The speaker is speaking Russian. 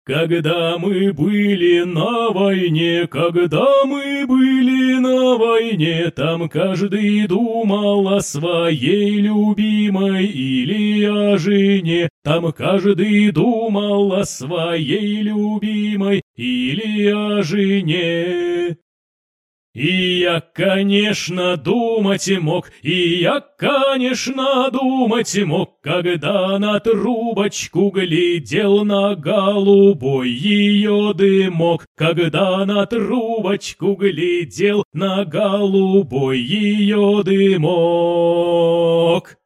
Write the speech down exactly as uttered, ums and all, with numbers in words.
Когда мы были на войне, когда мы были на войне, там каждый думал о своей любимой или о жене. Там каждый думал о своей любимой или о жене. И я, конечно, думать мог, и я, конечно, думать мог, когда на трубочку глядел на голубой ее дымок, когда на трубочку глядел на голубой ее дымок.